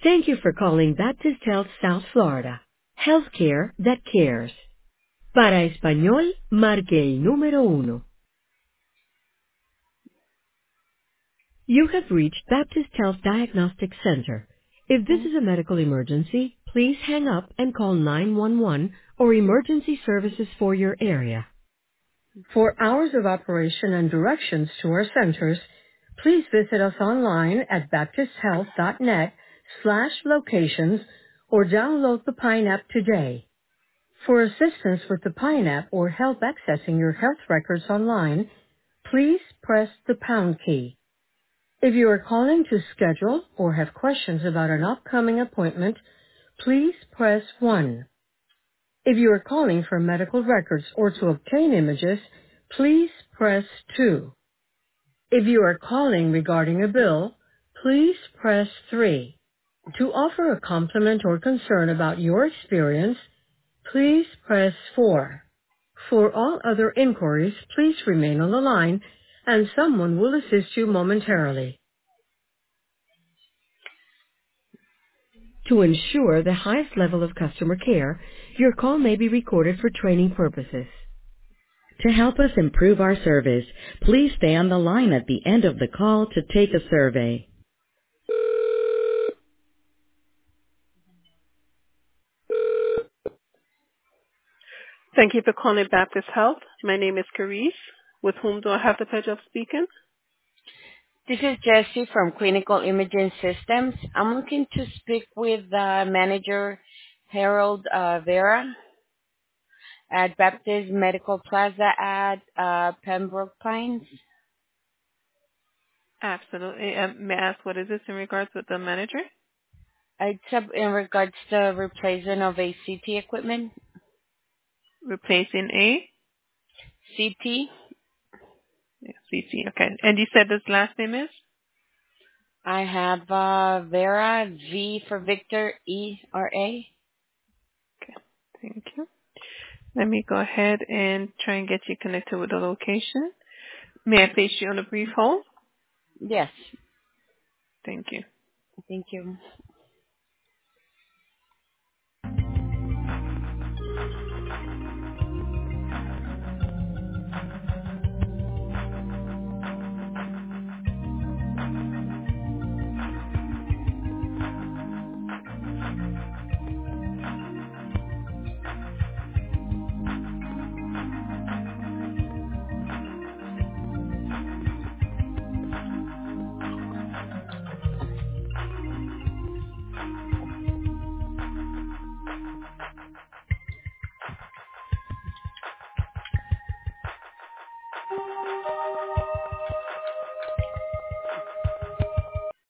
Thank you for calling Baptist Health South Florida. Healthcare that cares. Para español, marque el número uno. You have reached Baptist Health Diagnostic Center. If this is a medical emergency, please hang up and call 911 or emergency services for your area. For hours of operation and directions to our centers, please visit us online at baptisthealth.net/locations or download the Pine app today. For assistance with the Pine app or help accessing your health records online, please press the pound key. If you are calling to schedule or have questions about an upcoming appointment, please press 1. If you are calling for medical records or to obtain images, please press 2. If you are calling regarding a bill, please press 3. To offer a compliment or concern about your experience, please press 4. For all other inquiries, please remain on the line and someone will assist you momentarily. To ensure the highest level of customer care, your call may be recorded for training purposes. To help us improve our service, please stay on the line at the end of the call to take a survey. Thank you for calling Baptist Health. My name is Carice. With whom do I have the pleasure of speaking? This is Jessie from Clinical Imaging Systems. I'm looking to speak with Manager Harold Vera at Baptist Medical Plaza at Pembroke Pines. Absolutely. May I ask what is this in regards with the manager? It's in regards to replacement of a CT equipment. Replacing a CT. CT. Okay. And you said this last name is? I have Vera, V for Victor, E-R-A. Okay. Thank you. Let me go ahead and try and get you connected with the location. May I place you on a brief hold? Yes. Thank you. Thank you.